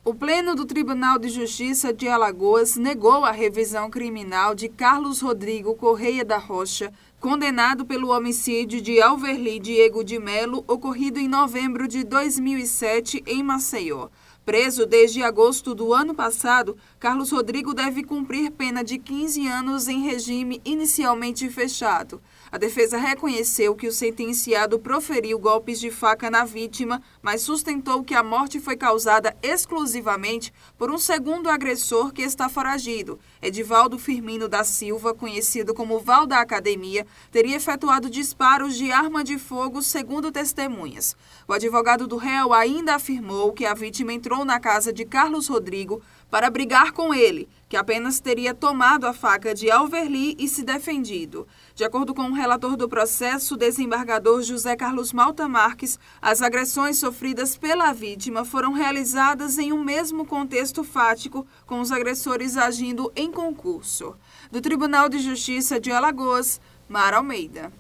O Pleno do Tribunal de Justiça de Alagoas negou a revisão criminal de Carlos Rodrigo Correia da Rocha, condenado pelo homicídio de Alverli Diego de Melo, ocorrido em novembro de 2007 em Maceió. Preso desde agosto do ano passado, Carlos Rodrigo deve cumprir pena de 15 anos em regime inicialmente fechado. A defesa reconheceu que o sentenciado proferiu golpes de faca na vítima, mas sustentou que a morte foi causada exclusivamente por um segundo agressor que está foragido. Edivaldo Firmino da Silva, conhecido como Val da Academia, teria efetuado disparos de arma de fogo, segundo testemunhas. O advogado do réu ainda afirmou que a vítima entrou na casa de Carlos Rodrigo para brigar com ele, que apenas teria tomado a faca de Alverli e se defendido. De acordo com o relator do processo, desembargador José Carlos Malta Marques, as agressões sofridas pela vítima foram realizadas em um mesmo contexto fático, com os agressores agindo em concurso. Do Tribunal de Justiça de Alagoas, Mara Almeida.